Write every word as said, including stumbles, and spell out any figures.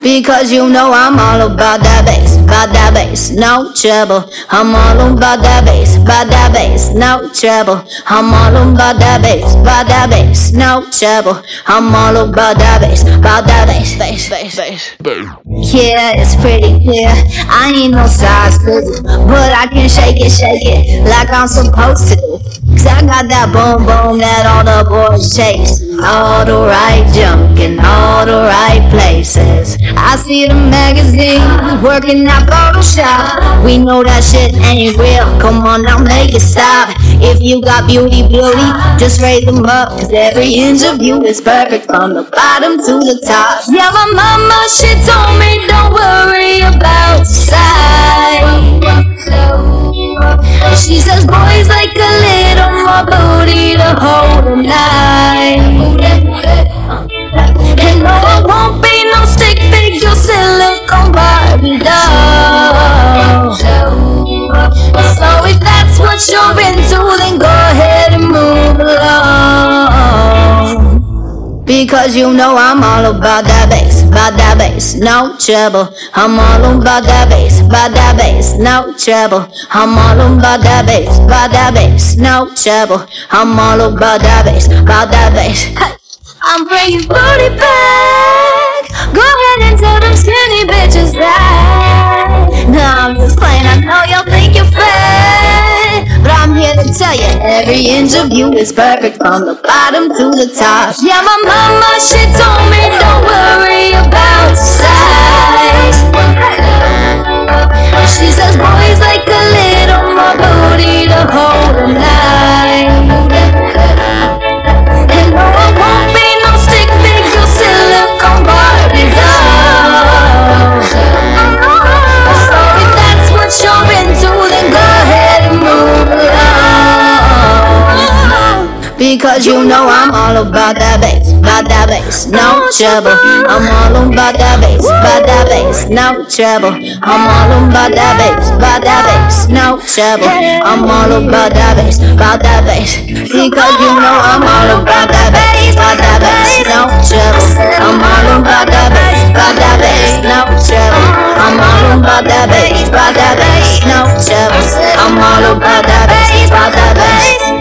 Because you know I'm all about that bass, about that bass, no trouble. I'm all about that bass, about that bass, no trouble. I'm all about that bass, about that bass, no trouble. I'm all about that bass, about that bass, bass, bass, bass. Yeah, it's pretty clear. I ain't no size fifty, but I can shake it, shake it like I'm supposed to. Cause I got that boom boom that all the boys chase. All the right junk in all the right places. I see the magazine working at Photoshop. We know that shit ain't real. Come on now, make it stop. If you got beauty, beauty, just raise them up. Cause every inch of you is perfect from the bottom to the top. Yeah, my mama, she told me don't worry about size. She says boys like a little more booty to hold them night. And no, I won't be no stick figure silicone Barbie doll. So if that's what you're into, then go ahead and move along. Because you know I'm all about that bass, about that bass, no trouble. I'm all about that bass, about that bass, no trouble. I'm all about that bass, about that bass, no trouble. I'm all about that bass, about that bass. Hey. I'm bringing booty back. Go ahead and tell them skinny bitches that. No, I'm just playing, I know y'all think you're fat, but I'm here to tell you, every inch of you is perfect from the bottom to the top. Yeah, my mama, she told me don't worry about size. She says boys like a little more booty to hold them night. And no, I won't be no stick figure silicone Barbie doll. So if that's what you're into, then go ahead and move along. Because you know I'm all about that bass, about that bass, no trouble. I'm all about that bass, about that bass, no trouble. I'm all about that bass, about that bass, no trouble. I'm all about that bass, about that bass. Because you know I'm all about that bass, about that bass, no trouble. I'm all about that bass, about that bass, no trouble. I'm all about that bass, about that bass, no trouble. I'm all about that bass, about that bass.